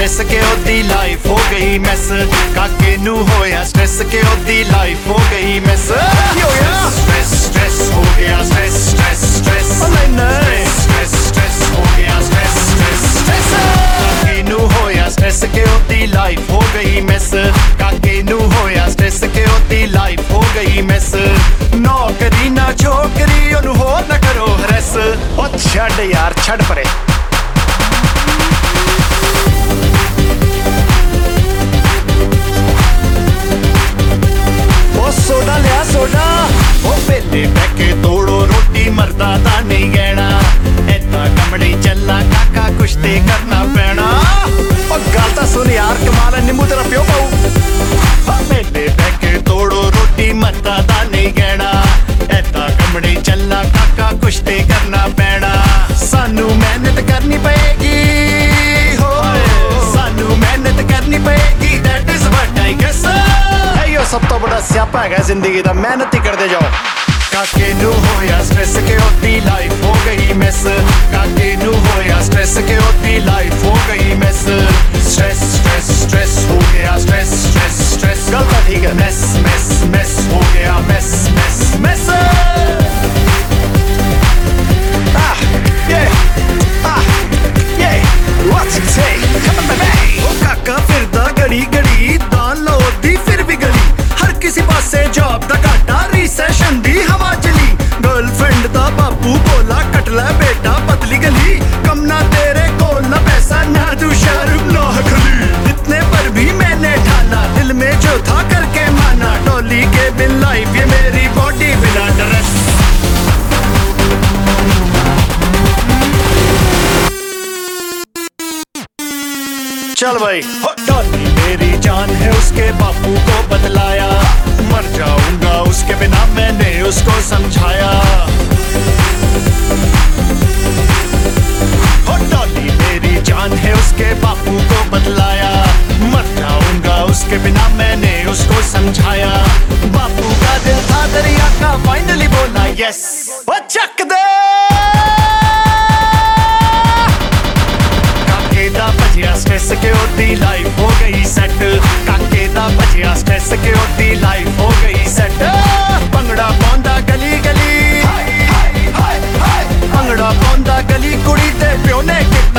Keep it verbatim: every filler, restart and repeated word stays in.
stress के ओदी life हो गई मैस काके नू होया स्ट्रेस के ओदी लाइफ हो गई मैस स्ट्रेस स्ट्रेस हो गया stress stress stress stress stress हो गया स्ट्रेस स्ट्रेस स्ट्रेस काके नू होया स्ट्रेस के ओदी लाइफ हो गई मैस काके नू होया स्ट्रेस के ओदी लाइफ हो गई मैस नौकरी ना छोकरी ओनू हो ना करो हरस ओ छड़ यार छड़ परे सोडा लिया सोडा ओ वेले बैके तोड़ो रोटी मरदा दा नहीं गहना ऐदा कमड़ी चला काका कुछ ते करना पैना ओ गल तां सुन यार कमाल है निम्बू तेरा प्यो पाऊ ओ वेले बैके तोड़ो रोटी मरदा दा नहीं गहना ऐदा कमड़ी चला काका कुछ ते करना पैना सानू मेहनत करनी पएगी हो सानू मेहनत करनी पएगी that is what I guess सब तो बड़ा स्यापा है जिंदगी दा मेहनत ही करते जाओ काके नू होया स्ट्रेस के ओदी लाइफ हो गई मिस काके नू होया स्ट्रेस के ओदी लाइफ हो गई मिस स्ट्रेस स्ट्रेस स्ट्रेस हो गया स्ट्रेस स्ट्रेस स्ट्रेस गलत ठीक है मिस मिस मिस हो गया miss miss miss ah yeah ah yeah what's it say come on baby ओ काका फिरदा गड़ी गड़ी दान लोदी फिर भी गली किसी पासे जॉब दा घाटा रिसेशन दी हवा चली गर्लफ्रेंड दा बापू बोला कट ले बेटा पतली गली कम ना तेरे कोल ना पैसा ना तू शर्म ना खली इतने पर भी मैंने ठाना दिल में जो था करके माना डॉली के बिन लाइफ ये मेरी बॉडी बिना ड्रेस चल भाई डॉली मेरी जान है उसके बापू को बदलाया मर जाऊंगा उसके बिना मैंने उसको समझाया डॉली मेरी जान है उसके बापू को बदलाया मर जाऊंगा उसके बिना मैंने उसको समझाया बापू का दिल था दरिया का फाइनली बोला यस वो चक दे स्ट्रेस के ओदी लाइफ हो गई सेट काके दा बचिया स्ट्रेस के ओदी लाइफ हो गई सेट भंगड़ा पाउंदा गली गली भंगड़ा पाउंदा गली कुड़ी ते प्यो ने